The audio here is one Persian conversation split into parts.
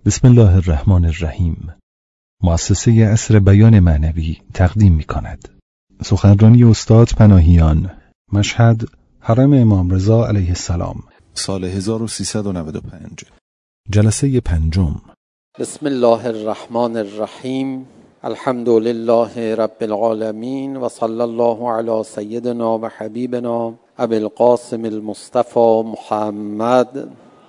بسم الله الرحمن الرحیم. مؤسسه عصر بیان معنوی تقدیم می‌کند. سخنرانی استاد پناهیان، مشهد، حرم امام رضا علیه السلام، سال 1395. جلسه پنجم. بسم الله الرحمن الرحیم. الحمد لله رب العالمین و صلی الله علی سیدنا و حبیبنا ابی القاسم المصطفى محمد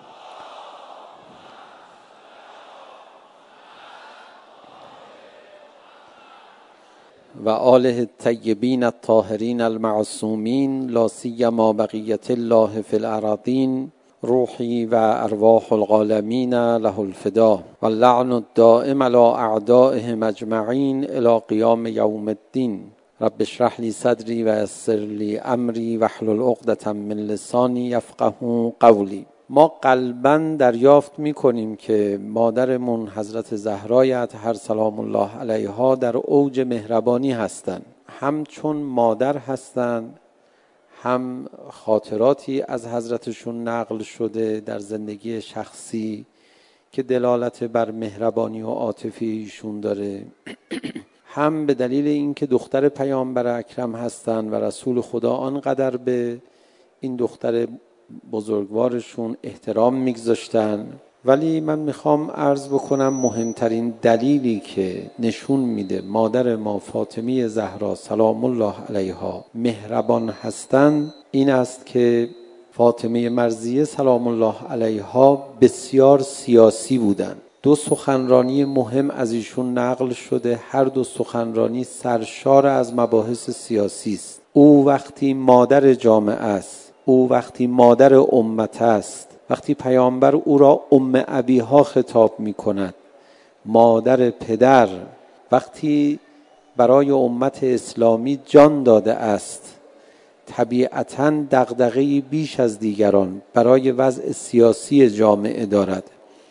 و آله الطیبین الطاهرین المعصومین، لا سیما بقیة الله فی الارضین، روحی و ارواح العالمین له الفدا و اللعن الدائم علی اعدائهم اجمعین الی قیام یوم الدین. رب اشرح لی صدری و یسر لی امری واحلل عقدة من لسانی یفقهوا قولی. ما قلباً دریافت می‌کنیم که مادرمون حضرت زهرای اطهر سلام الله علیها در اوج مهربانی هستند. هم چون مادر هستند، هم خاطراتی از حضرتشون نقل شده در زندگی شخصی که دلالت بر مهربانی و عاطفی ایشون داره، هم به دلیل اینکه دختر پیامبر اکرم هستند و رسول خدا آنقدر به این دختر بزرگوارشون احترام میگذاشتن. ولی من میخوام عرض بکنم مهمترین دلیلی که نشون میده مادر ما فاطمی زهرا سلام الله علیها مهربان هستند این است که فاطمه مرضیه سلام الله علیها بسیار سیاسی بودند. دو سخنرانی مهم از ایشون نقل شده، هر دو سخنرانی سرشار از مباحث سیاسی است. او وقتی مادر جامعه است، او وقتی مادر امت است، وقتی پیامبر او را ام ابیها خطاب می کند، مادر پدر، وقتی برای امت اسلامی جان داده است، طبیعتاً دغدغه‌ای بیش از دیگران برای وضع سیاسی جامعه دارد.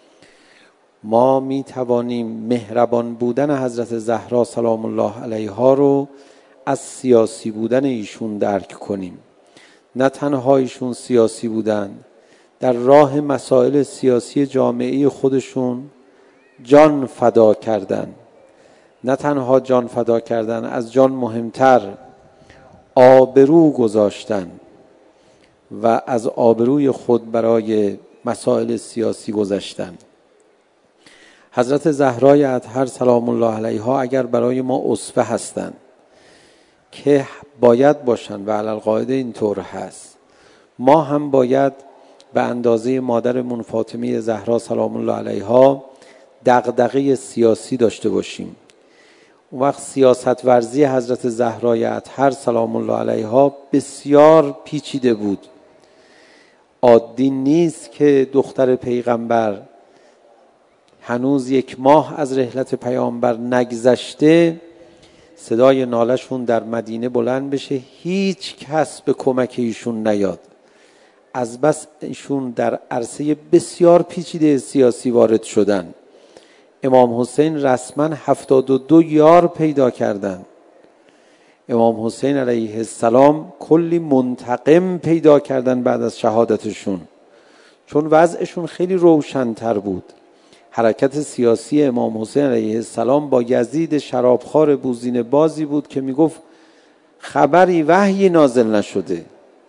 ما می توانیم مهربان بودن حضرت زهرا سلام الله علیها رو از سیاسی بودن ایشون درک کنیم. نه تنها ایشون سیاسی بودن، در راه مسائل سیاسی جامعه خودشون جان فدا کردن. نه تنها جان فدا کردن، از جان مهمتر آبرو گذاشتن و از آبروی خود برای مسائل سیاسی گذاشتن. حضرت زهرای اطهر سلام الله علیها اگر برای ما اسوه هستند که باید باشن و علی القاعده اینطور هست، ما هم باید به اندازه مادرمون فاطمه زهرا سلام الله علیها دغدغه سیاسی داشته باشیم. اون وقت سیاست ورزی حضرت زهرای اطهر سلام الله علیها بسیار پیچیده بود. عادی نیست که دختر پیغمبر هنوز 1 ماه از رحلت پیامبر نگذشته صدای نالشون در مدینه بلند بشه، هیچ کس به کمک ایشون نیاد. از بس ایشون در عرصه بسیار پیچیده سیاسی وارد شدن. امام حسین رسما 72 یار پیدا کردن. امام حسین علیه السلام کلی منتقم پیدا کردن بعد از شهادتشون، چون وضعشون خیلی روشن‌تر بود. حرکت سیاسی امام حسین علیه السلام با یزید شرابخوار بوزینه بازی بود که میگفت خبری وحی نازل نشده.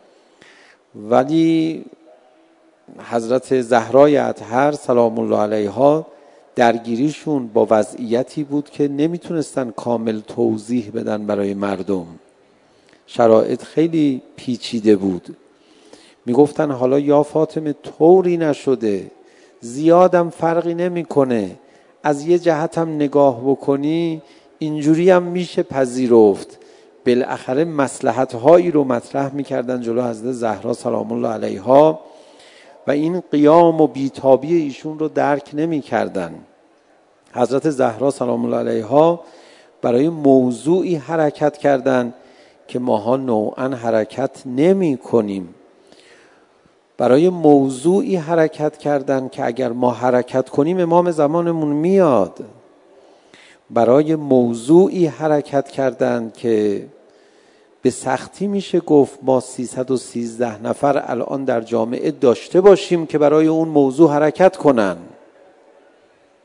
ولی حضرت زهرای اطهر سلام الله علیها درگیریشون با وضعیتی بود که نمیتونستن کامل توضیح بدن برای مردم. شرایط خیلی پیچیده بود. میگفتن حالا یا فاطمه طوری نشده، زیادم فرقی نمیکنه، از یه جهت هم نگاه بکنی اینجوری هم میشه پذیرفت. بالاخره مصلحت هایی رو مطرح میکردن جلو حضرت زهرا سلام الله علیها و این قیام و بیتابی ایشون رو درک نمیکردن. حضرت زهرا سلام الله علیها برای موضوعی حرکت کردن که ماها نوعا حرکت نمی کنیم. برای موضوعی حرکت کردن که اگر ما حرکت کنیم امام زمانمون میاد. برای موضوعی حرکت کردن که به سختی میشه گفت ما 313 نفر الان در جامعه داشته باشیم که برای اون موضوع حرکت کنن.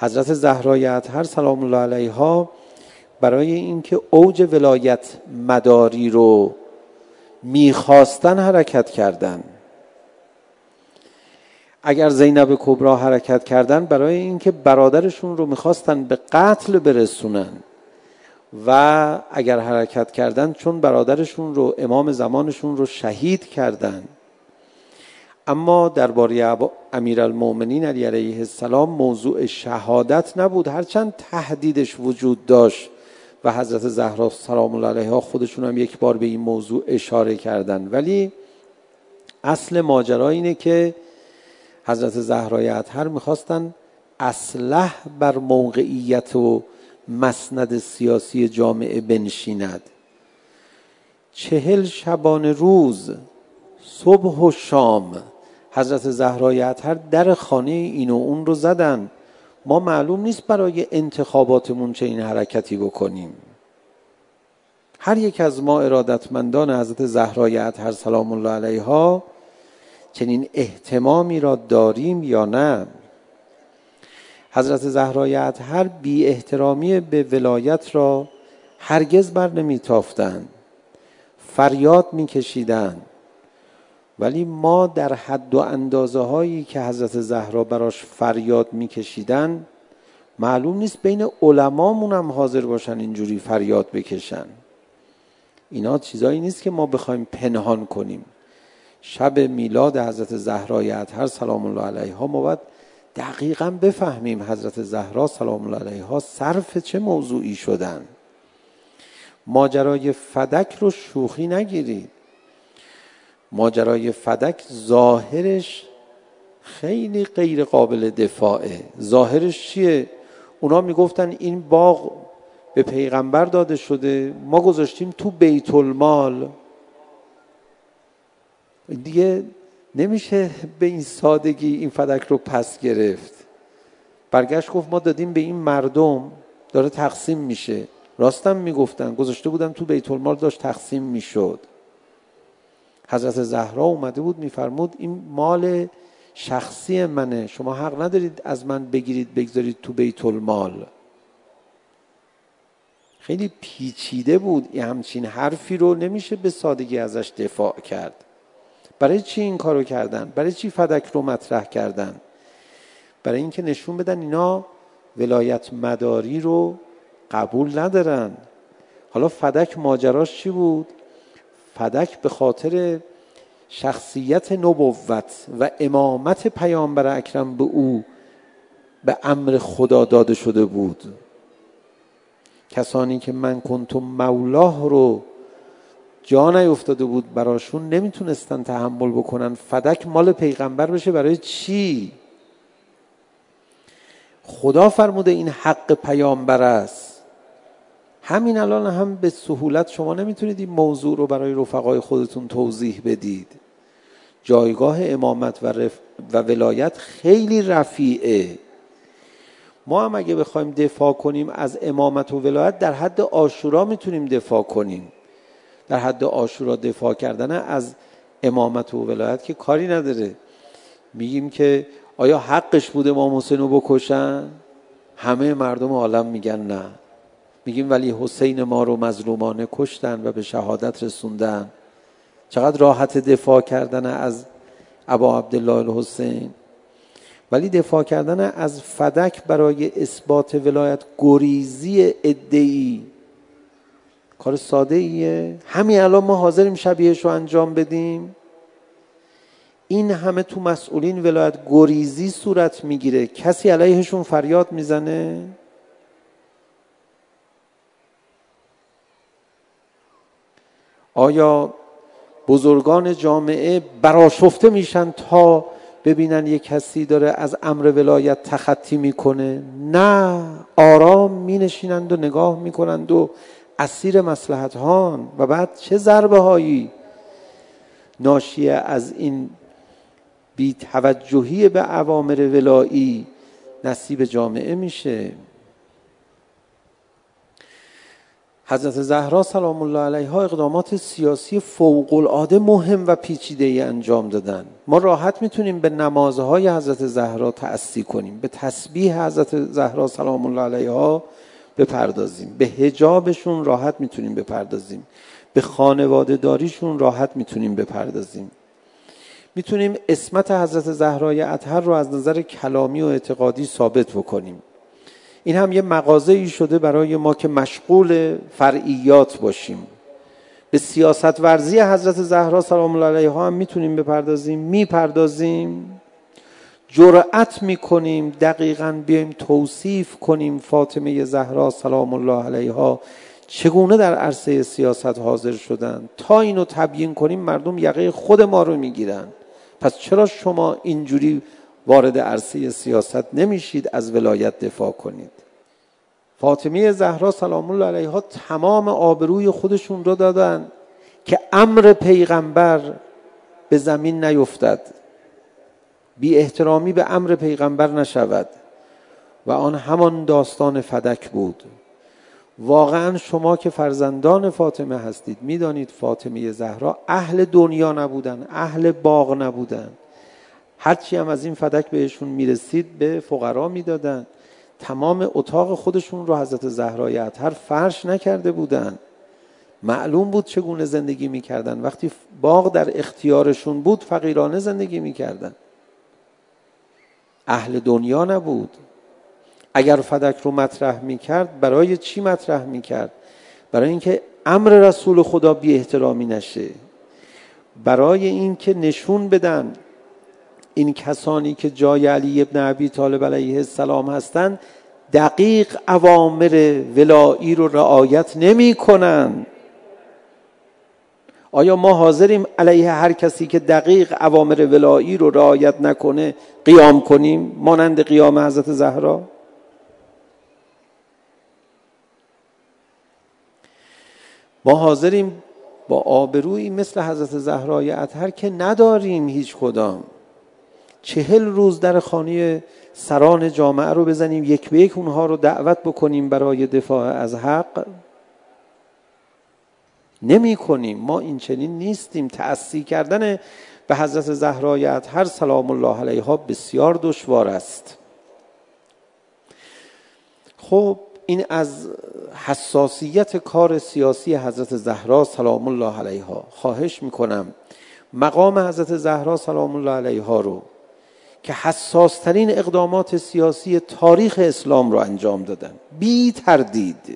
حضرت زهرای اطهر سلام الله علیها برای اینکه اوج ولایت مداری رو میخواستن حرکت کردن. اگر زینب کبرا حرکت کردن برای اینکه برادرشون رو میخواستن به قتل برسونن و اگر حرکت کردن چون برادرشون رو امام زمانشون رو شهید کردن. اما درباره امیرالمؤمنین علی علیه السلام موضوع شهادت نبود، هرچند تهدیدش وجود داشت و حضرت زهرا سلام الله علیها خودشون هم یک بار به این موضوع اشاره کردن، ولی اصل ماجرا اینه که حضرت زهرای اطهر میخواستن اصلح بر موقعیت و مسند سیاسی جامعه بنشیند. 40 شبانه روز صبح و شام حضرت زهرای اطهر در خانه این و اون رو زدن. ما معلوم نیست برای انتخاباتمون چه این حرکتی بکنیم. هر یک از ما ارادتمندان حضرت زهرای اطهر سلام الله علیها چنین اهتمامی را داریم یا نه؟ حضرت زهرای اطهر بی احترامی به ولایت را هرگز بر نمی تافتند، فریاد می کشیدن. ولی ما در حد و اندازه هایی که حضرت زهرا براش فریاد می کشیدن معلوم نیست بین علمامون هم حاضر باشن اینجوری فریاد بکشن. اینا چیزایی نیست که ما بخوایم پنهان کنیم. شب میلاد حضرت زهرای اطهر سلام الله علیها ما باید دقیقاً بفهمیم حضرت زهرا سلام الله علیها صرف چه موضوعی شدن. ماجرای فدک رو شوخی نگیرید. ماجرای فدک ظاهرش خیلی غیر قابل دفاعه. ظاهرش چیه؟ اونا میگفتن این باغ به پیغمبر داده شده، ما گذاشتیم تو بیت المال. دیگه نمیشه به این سادگی این فدک رو پس گرفت. برگشت گفت ما دادیم به این مردم، داره تقسیم میشه. راستم میگفتن، گذاشته بودن تو بیت المال داشت تقسیم میشد. حضرت زهرا اومده بود میفرمود این مال شخصی منه، شما حق ندارید از من بگیرید بگذارید تو بیت المال. خیلی پیچیده بود. این همچین حرفی رو نمیشه به سادگی ازش دفاع کرد. برای چی این کارو کردن؟ برای چی فدک رو مطرح کردن؟ برای اینکه نشون بدن اینا ولایت مداری رو قبول ندارن. حالا فدک ماجراش چی بود؟ فدک به خاطر شخصیت نبوت و امامت پیامبر اکرم به او به امر خدا داده شده بود. کسانی که من کنتم مولاه رو جا نیفتاده بود براشون نمیتونستن تحمل بکنن فدک مال پیغمبر بشه. برای چی؟ خدا فرموده این حق پیامبر است. همین الان هم به سهولت شما نمیتونید این موضوع رو برای رفقای خودتون توضیح بدید. جایگاه امامت و ولایت خیلی رفیعه. ما هم اگه بخوایم دفاع کنیم از امامت و ولایت در حد عاشورا میتونیم دفاع کنیم. در حد عاشورا دفاع کردن از امامت و ولایت که کاری نداره. میگیم که آیا حقش بوده امام حسین رو بکشن؟ همه مردم عالم میگن نه. میگیم ولی حسین ما رو مظلومانه کشتن و به شهادت رسوندن. چقدر راحت دفاع کردن از ابا عبدالله الحسین. ولی دفاع کردن از فدک برای اثبات ولایت گریزی ادعی کار ساده ایه. همین الان ما حاضریم شبیهش رو انجام بدیم. این همه تو مسئولین ولایت گریزی صورت میگیره، کسی علیهشون فریاد میزنه؟ آیا بزرگان جامعه برآشفته میشن تا ببینن یک کسی داره از امر ولایت تخطی میکنه؟ نه، آرام مینشینند و نگاه میکنند و اسیر مصلحت هان. و بعد چه ضربه هایی ناشی از این بی توجهی به اوامر ولایی نصیب جامعه میشه. حضرت زهرا سلام الله علیها اقدامات سیاسی فوق‌العاده مهم و پیچیده‌ای انجام دادن. ما راحت میتونیم به نمازهای حضرت زهرا تأسی کنیم، به تسبیح حضرت زهرا سلام الله علیها بپردازیم، به حجابشون راحت میتونیم بپردازیم، به خانواده داریشون راحت میتونیم بپردازیم. میتونیم عصمت حضرت زهرای اطهر رو از نظر کلامی و اعتقادی ثابت بکنیم. این هم یه مغازه‌ای شده برای ما که مشغول فرعیات باشیم. به سیاست ورزی حضرت زهرا سلام الله علیها هم میتونیم بپردازیم، میپردازیم، جرأت میکنیم دقیقاً بیایم توصیف کنیم فاطمه زهرا سلام الله علیها چگونه در عرصه سیاست حاضر شدن. تا اینو تبیین کنیم مردم یقه خود ما رو میگیرن. پس چرا شما اینجوری وارد عرصه سیاست نمیشید از ولایت دفاع کنید؟ فاطمه زهرا سلام الله علیها تمام آبروی خودشون رو دادن که امر پیغمبر به زمین نیفتد، بی احترامی به امر پیغمبر نشود و آن همان داستان فدک بود. واقعا شما که فرزندان فاطمه هستید میدانید فاطمه زهرا اهل دنیا نبودن، اهل باغ نبودن. هرچی هم از این فدک بهشون میرسید به فقرا میدادن. تمام اتاق خودشون رو حضرت زهرای اطهر فرش نکرده بودن. معلوم بود چگونه زندگی میکردن. وقتی باغ در اختیارشون بود فقیرانه زندگی میکردن، اهل دنیا نبود. اگر فدک رو مطرح میکرد برای چی مطرح میکرد؟ برای اینکه امر رسول خدا بی احترامی نشه، برای اینکه نشون بدن این کسانی که جای علی ابن ابی طالب علیه السلام هستند دقیق اوامر ولایی رو رعایت نمی کنن. آیا ما حاضریم علیه هر کسی که دقیق اوامر ولایی رو رعایت نکنه قیام کنیم مانند قیام حضرت زهرا؟ ما حاضریم با آبرویی مثل حضرت زهرای اطهر که نداریم هیچ کدام 40 روز در خانه سران جامعه رو بزنیم، یک به یک اونها رو دعوت بکنیم برای دفاع از حق؟ نمی کنیم. ما این چنین نیستیم. تأسی کردن به حضرت زهرای اطهر سلام الله علیها بسیار دشوار است. خب این از حساسیت کار سیاسی حضرت زهرا سلام الله علیها. خواهش میکنم مقام حضرت زهرا سلام الله علیها رو که حساسترین اقدامات سیاسی تاریخ اسلام رو انجام دادن بی تردید،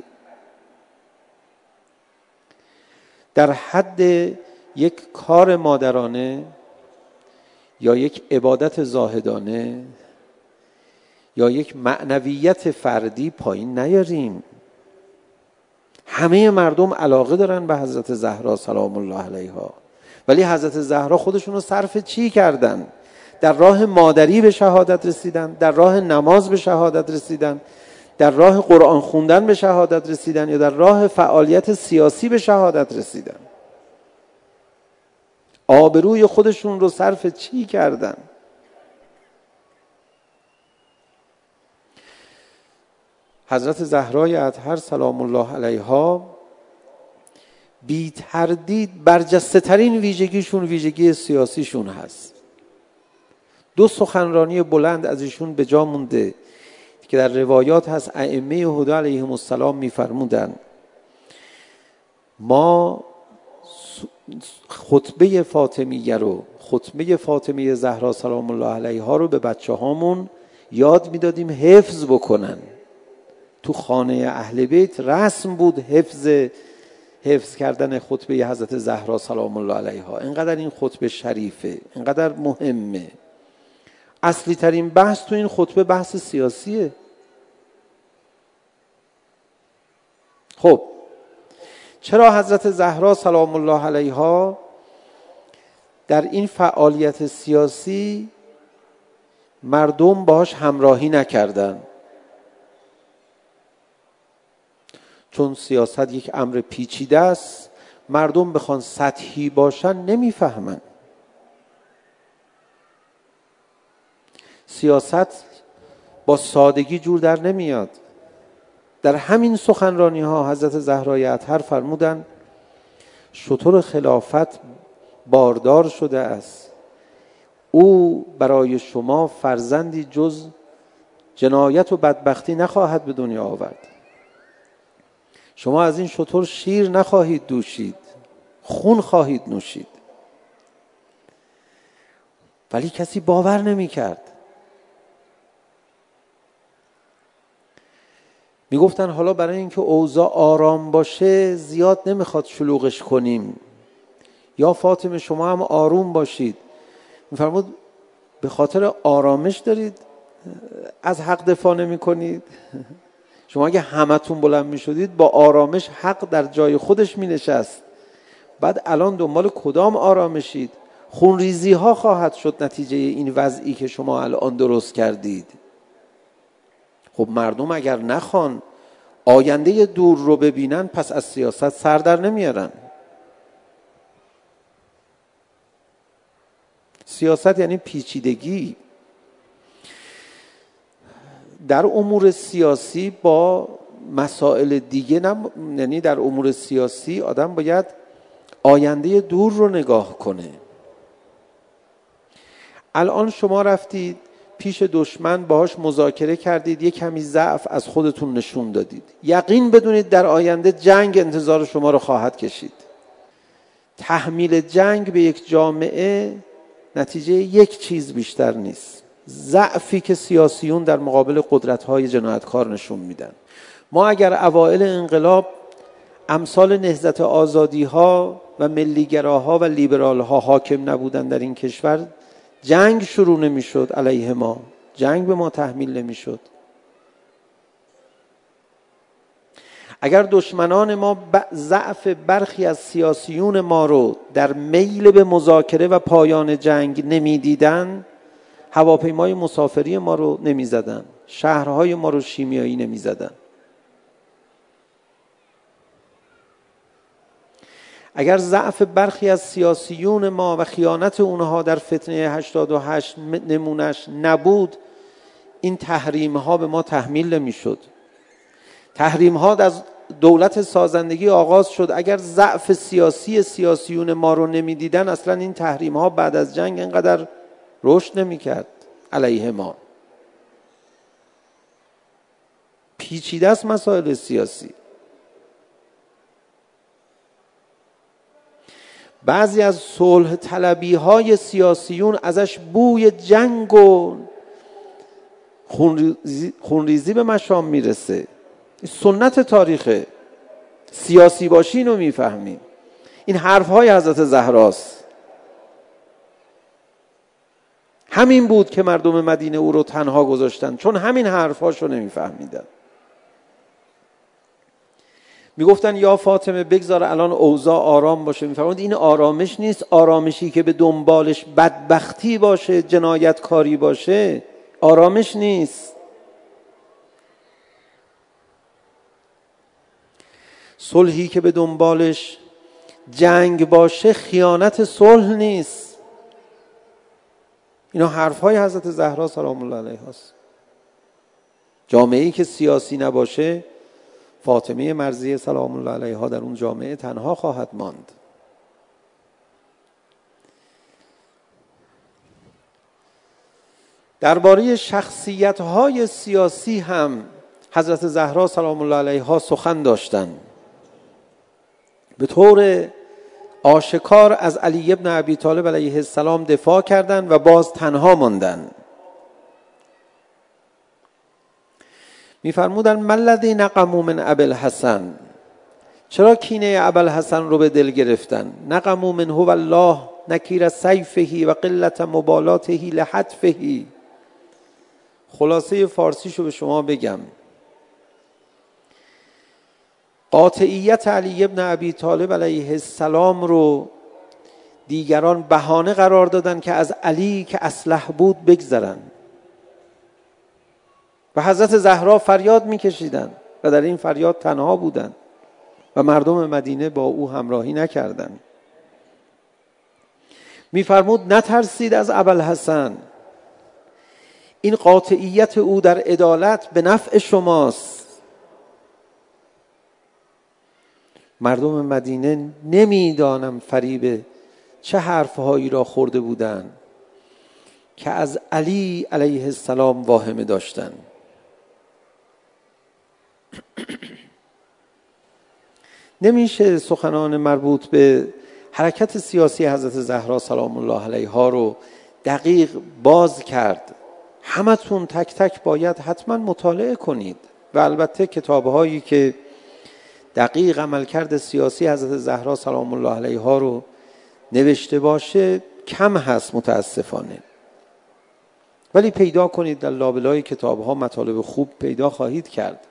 در حد یک کار مادرانه یا یک عبادت زاهدانه یا یک معنویت فردی پایین نیاریم. همه مردم علاقه دارن به حضرت زهرا سلام الله علیها، ولی حضرت زهرا خودشون رو صرف چی کردن؟ در راه مادری به شهادت رسیدن، در راه نماز به شهادت رسیدن، در راه قرآن خوندن به شهادت رسیدن، یا در راه فعالیت سیاسی به شهادت رسیدن؟ آبروی خودشون رو صرف چی کردن؟ حضرت زهرای اطهر سلام الله علیها بی تردید برجسته ترین ویژگیشون ویژگی سیاسیشون هست. 2 سخنرانی بلند از ایشون به جا مونده که در روایات هست ائمه هدی علیهم السلام میفرمودن ما خطبه فاطمیه رو، خطبه فاطمه زهرا سلام الله علیها رو به بچه هامون یاد میدادیم حفظ بکنن. تو خانه اهل بیت رسم بود حفظ کردن خطبه حضرت زهرا سلام الله علیها. اینقدر این خطبه شریفه، اینقدر مهمه. اصلی ترین بحث تو این خطبه بحث سیاسیه. خب چرا حضرت زهرا سلام الله علیها در این فعالیت سیاسی مردم باهاش همراهی نکردن؟ چون سیاست یک امر پیچیده است، مردم بخوان سطحی باشن نمیفهمن. سیاست با سادگی جور در نمیاد. در همین سخنرانی ها حضرت زهرای اطهر فرمودن شتر خلافت باردار شده است، او برای شما فرزندی جز جنایت و بدبختی نخواهد به دنیا آورد. شما از این شتر شیر نخواهید دوشید، خون خواهید نوشید. ولی کسی باور نمی کرد. می گفتن حالا برای اینکه اوضاع آرام باشه زیاد نمیخواد شلوغش کنیم، یا فاطمه شما هم آروم باشید. می فرمود به خاطر آرامش دارید از حق دفاع نمی کنید؟ شما اگه همتون بلند می شدید با آرامش حق در جای خودش می نشست. بعد الان دنبال کدام آرامشید؟ خونریزی ها خواهد شد نتیجه این وضعی که شما الان درست کردید. خب مردم اگر نخوان آینده دور رو ببینن پس از سیاست سر در نمیارن. سیاست یعنی پیچیدگی. در امور سیاسی با مسائل دیگه یعنی در امور سیاسی آدم باید آینده دور رو نگاه کنه. الان شما رفتید پیش دشمن باهاش مذاکره کردید، یک کمی ضعف از خودتون نشون دادید. یقین بدونید در آینده جنگ انتظار شما رو خواهد کشید. تحمیل جنگ به یک جامعه نتیجه یک چیز بیشتر نیست: ضعفی که سیاسیون در مقابل قدرت‌های جنایتکار نشون میدن. ما اگر اوائل انقلاب امثال نهضت آزادی‌ها و ملیگراها و لیبرال‌ها حاکم نبودن در این کشور، جنگ شروع نمی‌شد علیه ما، جنگ به ما تحمیل نمی‌شد. اگر دشمنان ما ضعف برخی از سیاسیون ما رو در میل به مذاکره و پایان جنگ نمی‌دیدن، هواپیمای مسافری ما رو نمی‌زدن، شهرهای ما رو شیمیایی نمی‌زدن. اگر ضعف برخی از سیاسیون ما و خیانت اونها در فتنه 88 نمونش نبود، این تحریم ها به ما تحمیل نمی‌شد. تحریم ها از دولت سازندگی آغاز شد. اگر ضعف سیاسیون ما رو نمی‌دیدن، اصلا این تحریم ها بعد از جنگ اینقدر رشد نمی‌کرد علیه ما. پیچیده است مسائل سیاسی. بعضی از صلح طلبی های سیاسیون ازش بوی جنگ و خونریزی به مشام میرسه. سنت تاریخه. سیاسی باشی اینو میفهمیم. این حرف های حضرت زهراست. همین بود که مردم مدینه او رو تنها گذاشتن، چون همین حرف هاشو نمیفهمیدن. میگفتن یا فاطمه بگذار الان اوضاع آرام باشه. میفرمود این آرامش نیست. آرامشی که به دنبالش بدبختی باشه، جنایتکاری باشه، آرامش نیست. صلحی که به دنبالش جنگ باشه خیانت صلح نیست. اینا حرفهای حضرت زهرا سلام الله علیها است. جامعه‌ای که سیاسی نباشه، فاطمه مرضیه سلام الله علیها در اون جامعه تنها خواهد ماند. درباره شخصیت‌های سیاسی هم حضرت زهرا سلام الله علیها سخن داشتند. به طور آشکار از علی ابن ابی طالب علیه السلام دفاع کردند و باز تنها ماندند. می‌فرمودند ما الذی نقموا من ابی الحسن، چرا کینه ابی الحسن رو به دل گرفتن؟ نقموا منه والله نکیر سیفه و قلت مبالاته لحتفه. خلاصه فارسیشو به شما بگم: قاطعیت علی ابن ابی طالب علیه السلام رو دیگران بهانه قرار دادن که از علی که اصلح بود بگذرن و حضرت زهرا فریاد میکشیدن و در این فریاد تنها بودن و مردم مدینه با او همراهی نکردند. میفرمود نترسید از ابوالحسن، این قاطعیت او در عدالت به نفع شماست. مردم مدینه نمیدانم فریب چه حرفهایی را خورده بودند که از علی علیه السلام واهمه داشتند. نمیشه سخنان مربوط به حرکت سیاسی حضرت زهرا سلام الله علیها رو دقیق باز کرد. همتون تک تک باید حتما مطالعه کنید و البته کتاب‌هایی که دقیق عملکرد سیاسی حضرت زهرا سلام الله علیها رو نوشته باشه کم هست متاسفانه، ولی پیدا کنید در لابلای کتاب‌ها مطالب خوب پیدا خواهید کرد.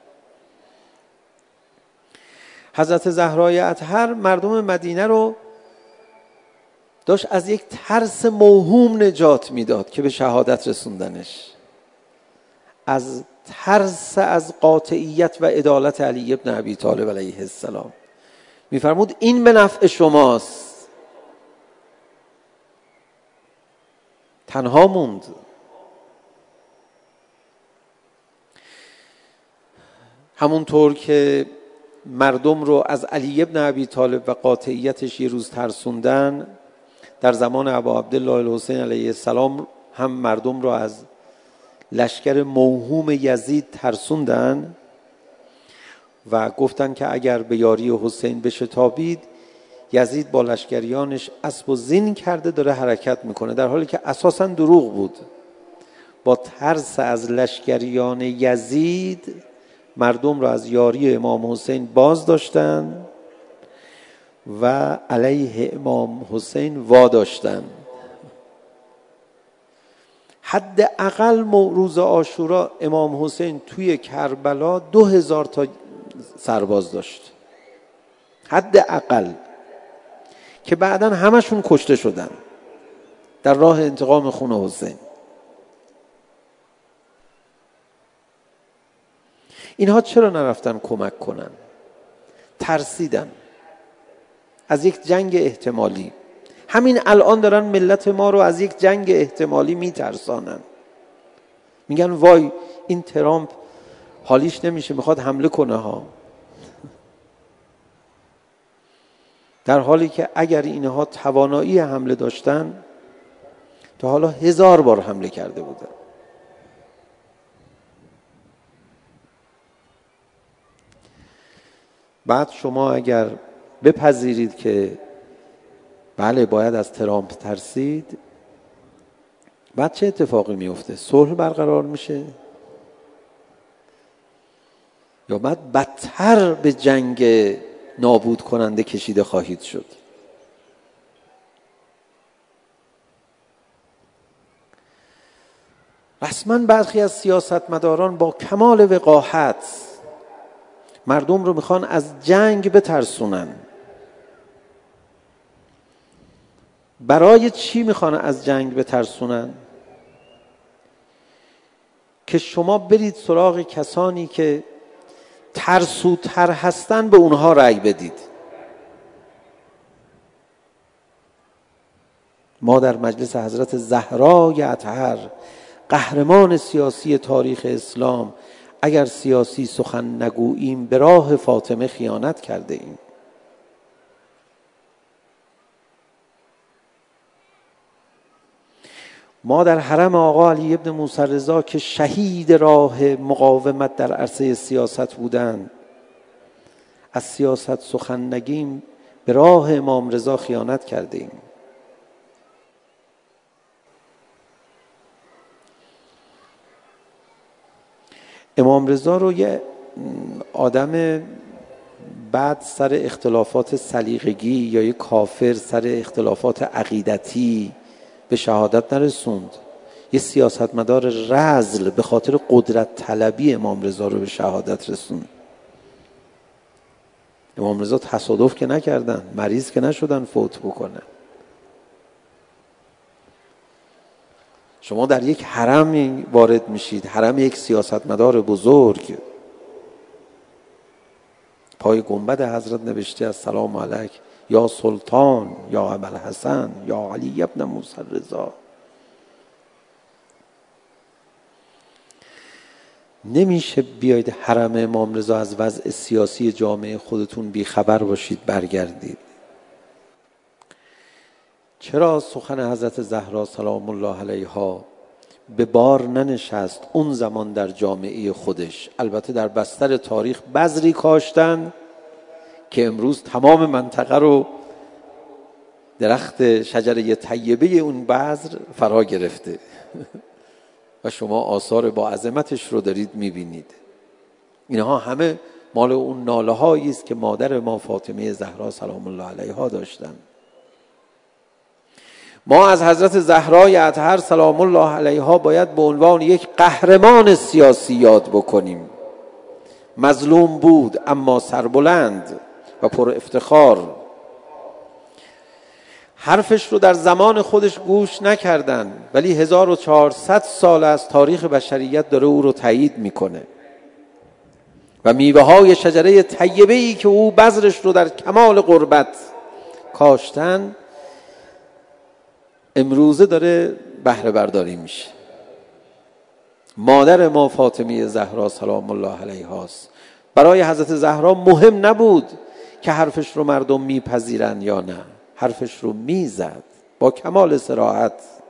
حضرت زهرای اطهر مردم مدینه رو داشت از یک ترس موهوم نجات میداد که به شهادت رسوندنش، از ترس از قاطعیت و عدالت علی ابن ابی طالب علیه السلام. میفرمود این به نفع شماست. تنها موند. همونطور که مردم رو از علی ابن ابی طالب و قاطعیتش یه روز ترسوندن، در زمان ابا عبدالله الحسین علیه السلام هم مردم رو از لشکر موهوم یزید ترسوندن و گفتن که اگر به یاری حسین بشتابید، یزید با لشکریانش اسب و زین کرده داره حرکت میکنه، در حالی که اساساً دروغ بود. با ترس از لشکریان یزید مردم را از یاری امام حسین باز داشتن و علیه امام حسین واداشتن. حداقل روز عاشورا امام حسین توی کربلا 2000 تا سرباز داشت، حداقل، که بعداً همشون کشته شدن در راه انتقام خون حسین. اینها چرا نرفتن کمک کنن؟ ترسیدن از یک جنگ احتمالی. همین الان دارن ملت ما رو از یک جنگ احتمالی میترسانن. میگن وای این ترامپ حالیش نمیشه میخواد حمله کنه ها، در حالی که اگر اینها توانایی حمله داشتن تا حالا 1000 بار حمله کرده بودن. بعد شما اگر بپذیرید که بله باید از ترامپ ترسید، بعد چه اتفاقی میفته؟ صلح برقرار میشه یا بعد بدتر به جنگ نابود کننده کشیده خواهید شد؟ رسما برخی از سیاستمداران با کمال وقاحت مردم رو میخوان از جنگ بترسونن. برای چی میخوان از جنگ بترسونن؟ که شما برید سراغ کسانی که ترسوتر هستن به اونها رأی بدید. ما در مجلس حضرت زهرای اطهر، قهرمان سیاسی تاریخ اسلام، اگر سیاسی سخن نگوییم به راه فاطمه خیانت کرده ایم. ما در حرم آقا علی ابن موسی رضا که شهید راه مقاومت در عرصه سیاست بودند، از سیاست سخن نگیم به راه امام رضا خیانت کرده ایم. امام رضا رو یه آدم بعد سر اختلافات سلیقگی یا یه کافر سر اختلافات عقیدتی به شهادت نرسوند. یه سیاستمدار رذل به خاطر قدرت طلبی امام رضا رو به شهادت رسوند. امام رضا تصادف که نکردن، مریض که نشدن فوت بکنن. شما در یک حرم وارد میشید، حرم یک سیاستمدار بزرگ، پای گنبد حضرت نوشته السلام علیک یا سلطان یا ابوالحسن یا علی ابن موسی رضا. نمیشه بیاید حرم امام رضا از وضع سیاسی جامعه خودتون بیخبر باشید برگردید. چرا سخن حضرت زهرا سلام الله علیها به بار ننشست اون زمان در جامعه خودش؟ البته در بستر تاریخ بذری کاشتن که امروز تمام منطقه رو درخت شجره طیبه اون بذر فرا گرفته و شما آثار با عظمتش رو دارید میبینید. اینها همه مال اون ناله هایی است که مادر ما فاطمه زهرا سلام الله علیها داشتن. ما از حضرت زهرای اطهر سلام الله علیها باید به عنوان یک قهرمان سیاسی یاد بکنیم. مظلوم بود اما سربلند و پر افتخار. حرفش رو در زمان خودش گوش نکردن، ولی 1400 سال از تاریخ بشریت داره او رو تایید میکنه و میوه های شجره طیبه‌ای که او بذرش رو در کمال قربت کاشتن امروزه داره بهره برداری میشه. مادر ما فاطمه زهرا سلام الله علیها است. برای حضرت زهرا مهم نبود که حرفش رو مردم میپذیرن یا نه، حرفش رو میزد با کمال صراحت.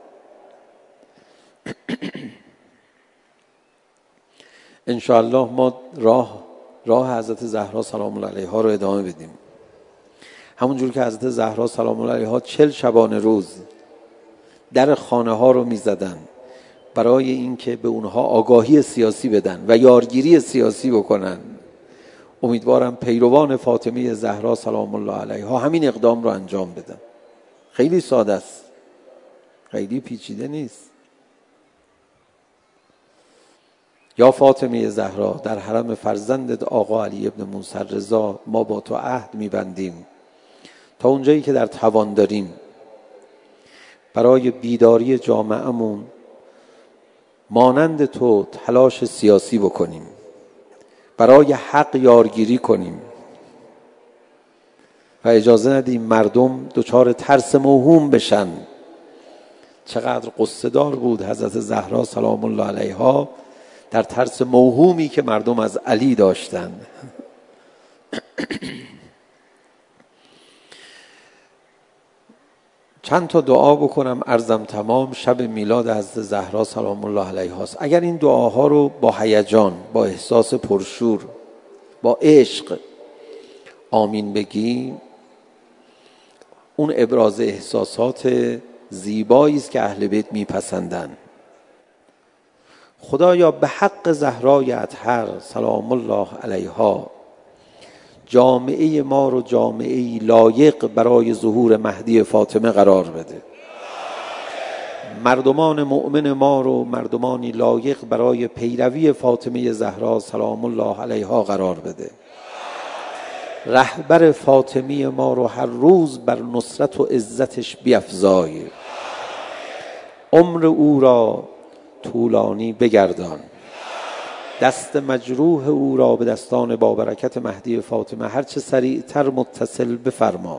انشاءالله ما راه حضرت زهرا سلام الله علیها رو ادامه بدیم. همونجور که حضرت زهرا سلام الله علیها 40 شبانه روز در خانه ها رو میزدن برای اینکه به اونها آگاهی سیاسی بدن و یارگیری سیاسی بکنن. امیدوارم پیروان فاطمه زهرا سلام الله علیها همین اقدام رو انجام بدن. خیلی ساده است، خیلی پیچیده نیست. یا فاطمه زهرا، در حرم فرزندت آقا علی ابن موسی رضا ما با تو عهد میبندیم تا اونجایی که در توان داریم برای بیداری جامعهمون مانند تو تلاش سیاسی بکنیم، برای حق یارگیری کنیم و اجازه ندیم مردم دچار ترس موهوم بشن. چقدر قصه دار بود حضرت زهرا سلام الله علیها در ترس موهومی که مردم از علی داشتن. چند تا دعا بکنم عرضم تمام. شب میلاد حضرت زهرا سلام الله علیها است. اگر این دعاها رو با هیجان، با احساس پرشور، با عشق آمین بگیم، اون ابراز احساسات زیبایی است که اهل بیت میپسندن. خدایا به حق زهرای اطهر سلام الله علیها جامعه ما رو جامعه لایق برای ظهور مهدی فاطمه قرار بده. مردمان مؤمن ما رو مردمانی لایق برای پیروی فاطمه زهرا سلام الله علیها قرار بده. رهبر فاطمی ما رو هر روز بر نصرت و عزتش بیفزای. عمر او را طولانی بگردان. دست مجروح او را به دستان بابرکت مهدی فاطمه هرچه سریعتر متصل بفرما.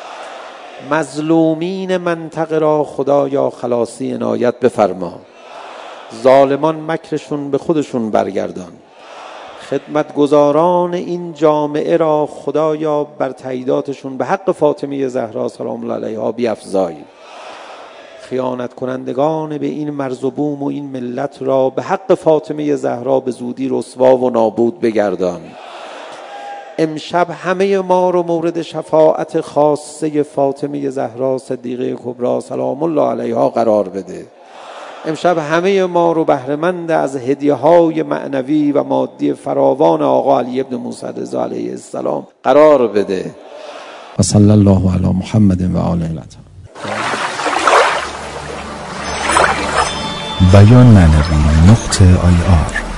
مظلومین منطقه را خدایا خلاصی عنایت بفرما. ظالمان مکرشون به خودشون برگردان. خدمتگزاران این جامعه را خدایا بر تاییداتشون به حق فاطمه زهرا سلام الله علیها بیفزای. خیانت کنندگان به این مرز و بوم و این ملت را به حق فاطمه زهرا به زودی رسوا و نابود بگردان. امشب همه ما رو مورد شفاعت خاصه فاطمه زهرا صدیقه کبری سلام الله علیها قرار بده. امشب همه ما رو بهره‌مند از هدیه‌های معنوی و مادی فراوان آقا علی ابن موسی رضا علیه السلام قرار بده. و صلی الله علی محمد و آله الطاهرین. بیان معنوی .ir